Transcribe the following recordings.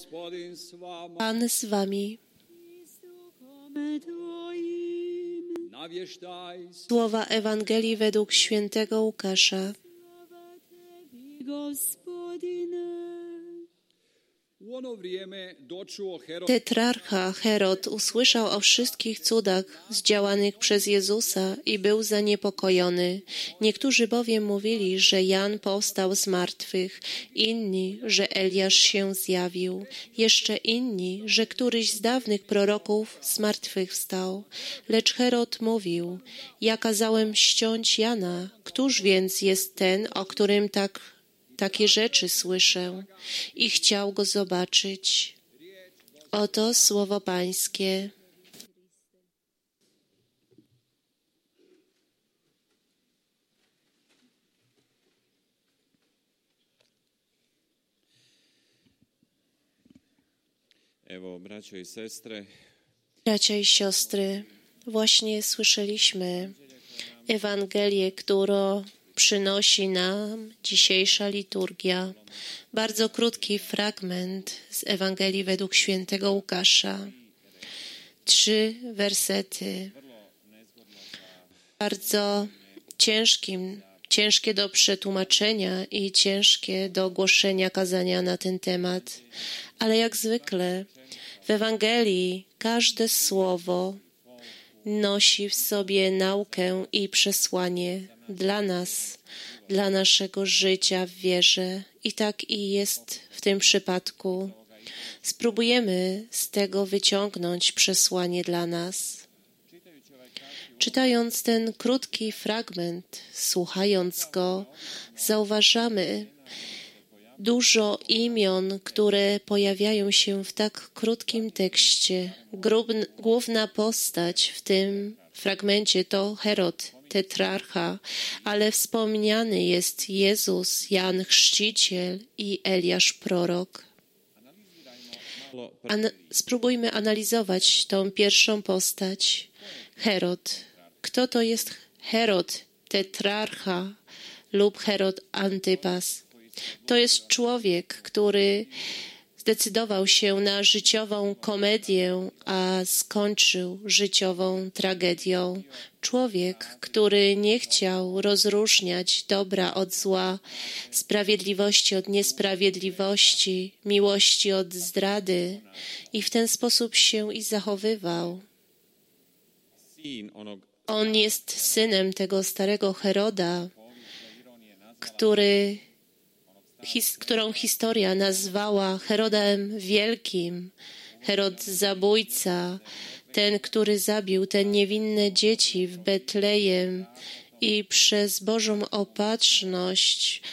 Pan z wami. Słowa Ewangelii według świętego Łukasza. Tetrarcha Herod usłyszał o wszystkich cudach zdziałanych przez Jezusa i był zaniepokojony. Niektórzy bowiem mówili, że Jan powstał z martwych, inni, że Eliasz się zjawił, jeszcze inni, że któryś z dawnych proroków z martwych wstał. Lecz Herod mówił: ja kazałem ściąć Jana, któż więc jest ten, o którym takie rzeczy słyszę? I chciał go zobaczyć. Oto słowo Pańskie. Bracia i siostry, właśnie słyszeliśmy Ewangelię, którą przynosi nam dzisiejsza liturgia. Bardzo krótki fragment z Ewangelii według świętego Łukasza. 3 wersety. Bardzo ciężkie do przetłumaczenia i ciężkie do głoszenia kazania na ten temat. Ale jak zwykle w Ewangelii każde słowo nosi w sobie naukę i przesłanie dla nas, dla naszego życia w wierze. I tak i jest w tym przypadku. Spróbujemy z tego wyciągnąć przesłanie dla nas. Czytając ten krótki fragment, słuchając go, zauważamy dużo imion, które pojawiają się w tak krótkim tekście. Główna postać w tym fragmencie to Herod, tetrarcha, ale wspomniany jest Jezus, Jan Chrzciciel i Eliasz prorok. Spróbujmy analizować tą pierwszą postać. Herod. Kto to jest Herod, tetrarcha lub Herod Antypas? To jest człowiek, który zdecydował się na życiową komedię, a skończył życiową tragedią. Człowiek, który nie chciał rozróżniać dobra od zła, sprawiedliwości od niesprawiedliwości, miłości od zdrady i w ten sposób się i zachowywał. On jest synem tego starego Heroda, którą historia nazwała Herodem Wielkim, Herod zabójca, ten, który zabił te niewinne dzieci w Betlejem i przez Bożą opatrzność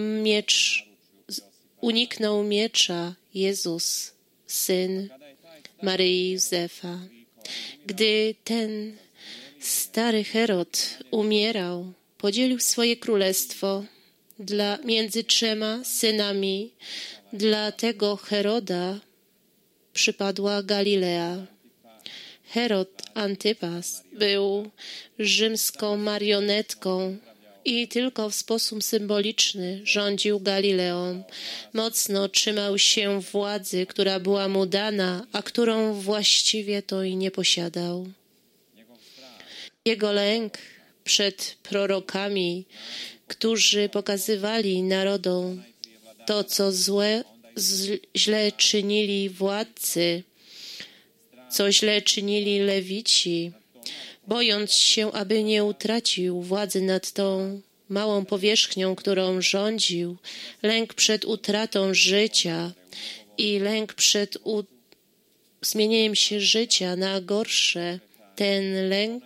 uniknął miecza Jezus, syn Maryi i Józefa. Gdy ten stary Herod umierał, podzielił swoje królestwo między 3 synami. Dla tego Heroda przypadła Galilea. Herod Antypas był rzymską marionetką i tylko w sposób symboliczny rządził Galileą. Mocno trzymał się władzy, która była mu dana, a którą właściwie to i nie posiadał. Jego lęk przed prorokami, którzy pokazywali narodom to, co źle czynili władcy, co źle czynili lewici, bojąc się, aby nie utracił władzy nad tą małą powierzchnią, którą rządził, lęk przed utratą życia i lęk przed zmienieniem się życia na gorsze, ten lęk,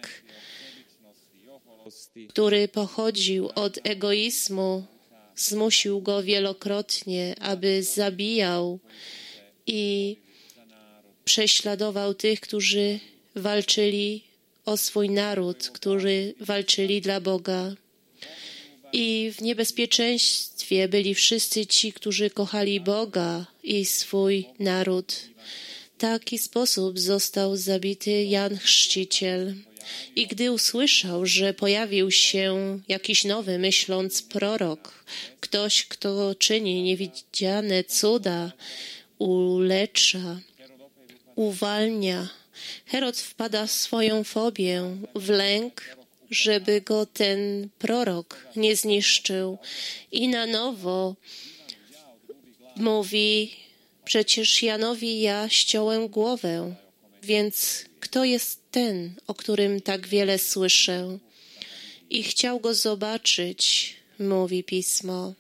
który pochodził od egoizmu, zmusił go wielokrotnie, aby zabijał i prześladował tych, którzy walczyli o swój naród, którzy walczyli dla Boga. I w niebezpieczeństwie byli wszyscy ci, którzy kochali Boga i swój naród. W taki sposób został zabity Jan Chrzciciel. I gdy usłyszał, że pojawił się jakiś nowy, myśląc prorok, ktoś, kto czyni niewidziane cuda, ulecza, uwalnia. Herod wpada w swoją fobię, w lęk, żeby go ten prorok nie zniszczył. I na nowo mówi, przecież Janowi ja ściąłem głowę, więc kto jest ten, o którym tak wiele słyszę? I chciał go zobaczyć, mówi Pismo.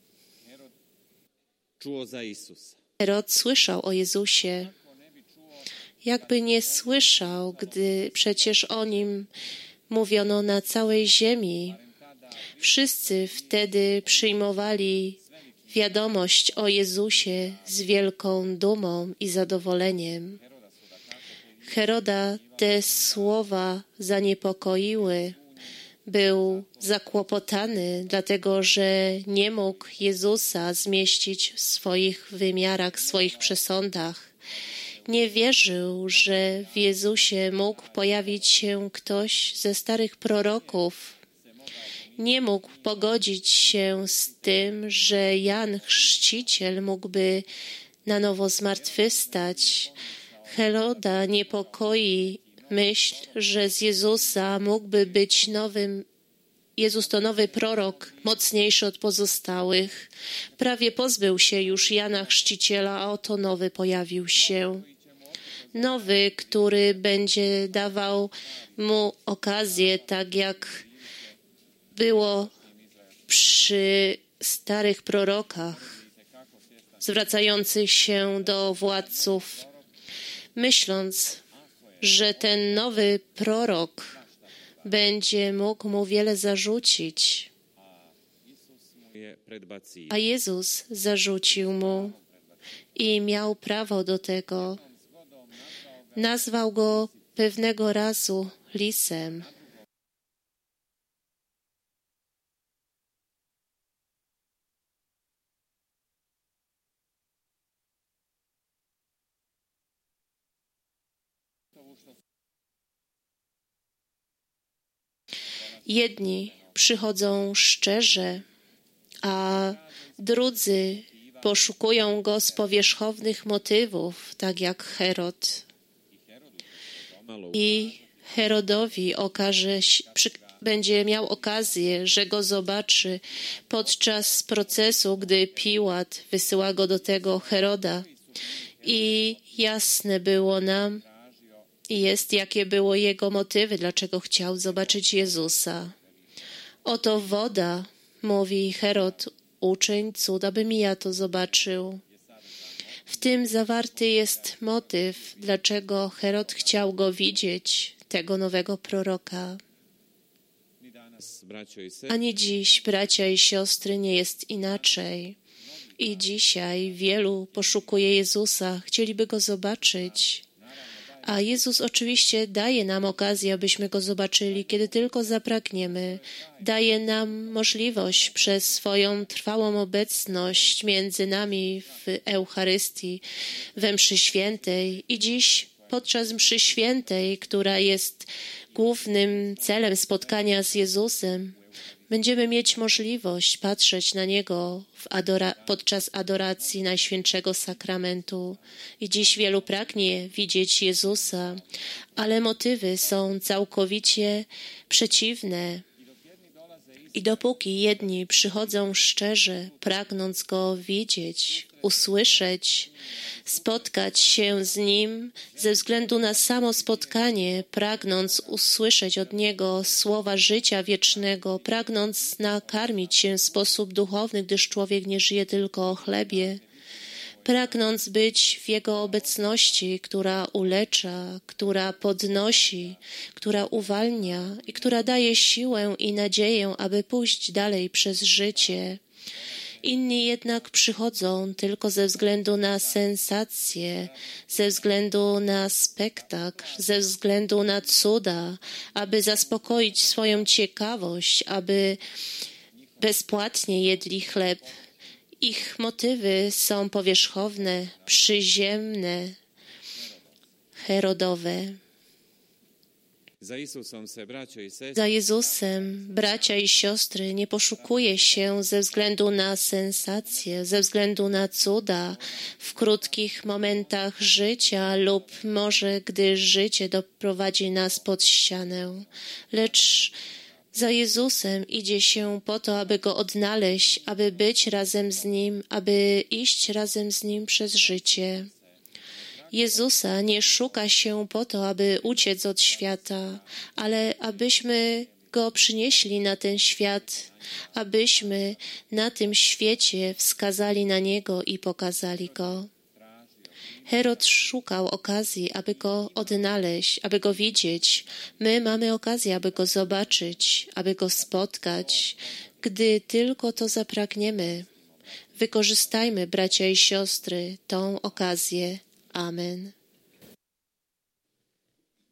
Herod słyszał o Jezusie. Jakby nie słyszał, gdy przecież o Nim mówiono na całej ziemi. Wszyscy wtedy przyjmowali wiadomość o Jezusie z wielką dumą i zadowoleniem. Heroda te słowa zaniepokoiły. Był zakłopotany, dlatego że nie mógł Jezusa zmieścić w swoich wymiarach, w swoich przesądach. Nie wierzył, że w Jezusie mógł pojawić się ktoś ze starych proroków. Nie mógł pogodzić się z tym, że Jan Chrzciciel mógłby na nowo zmartwychwstać. Heroda niepokoi myśl, że z Jezusa mógłby być Jezus to nowy prorok, mocniejszy od pozostałych. Prawie pozbył się już Jana Chrzciciela, a oto nowy pojawił się. Nowy, który będzie dawał mu okazję, tak jak było przy starych prorokach, zwracających się do władców, myśląc, że ten nowy prorok będzie mógł mu wiele zarzucić. A Jezus zarzucił mu i miał prawo do tego. Nazwał go pewnego razu lisem. Jedni przychodzą szczerze, a drudzy poszukują go z powierzchownych motywów, tak jak Herod. I Herodowi będzie miał okazję, że go zobaczy podczas procesu, gdy Piłat wysyła go do tego Heroda. I jasne było nam, i jest, jakie było jego motywy, dlaczego chciał zobaczyć Jezusa. Oto woda, mówi Herod, uczyń cud, abym ja to zobaczył. W tym zawarty jest motyw, dlaczego Herod chciał go widzieć, tego nowego proroka. Ani dziś, bracia i siostry, nie jest inaczej. I dzisiaj wielu poszukuje Jezusa, chcieliby go zobaczyć. A Jezus oczywiście daje nam okazję, abyśmy Go zobaczyli, kiedy tylko zapragniemy. Daje nam możliwość przez swoją trwałą obecność między nami w Eucharystii, we mszy świętej. I dziś podczas mszy świętej, która jest głównym celem spotkania z Jezusem, będziemy mieć możliwość patrzeć na Niego podczas adoracji Najświętszego Sakramentu. I dziś wielu pragnie widzieć Jezusa, ale motywy są całkowicie przeciwne. I dopóki jedni przychodzą szczerze, pragnąc Go widzieć, usłyszeć, spotkać się z Nim ze względu na samo spotkanie, pragnąc usłyszeć od Niego słowa życia wiecznego, pragnąc nakarmić się w sposób duchowny, gdyż człowiek nie żyje tylko o chlebie, pragnąc być w Jego obecności, która ulecza, która podnosi, która uwalnia i która daje siłę i nadzieję, aby pójść dalej przez życie. Inni jednak przychodzą tylko ze względu na sensację, ze względu na spektakl, ze względu na cuda, aby zaspokoić swoją ciekawość, aby bezpłatnie jedli chleb. Ich motywy są powierzchowne, przyziemne, herodowe. Za Jezusem, bracia i siostry, nie poszukuje się ze względu na sensacje, ze względu na cuda w krótkich momentach życia lub może gdy życie doprowadzi nas pod ścianę, lecz za Jezusem idzie się po to, aby Go odnaleźć, aby być razem z Nim, aby iść razem z Nim przez życie. Jezusa nie szuka się po to, aby uciec od świata, ale abyśmy Go przynieśli na ten świat, abyśmy na tym świecie wskazali na Niego i pokazali Go. Herod szukał okazji, aby Go odnaleźć, aby Go widzieć. My mamy okazję, aby Go zobaczyć, aby Go spotkać, gdy tylko to zapragniemy. Wykorzystajmy, bracia i siostry, tą okazję. Amen.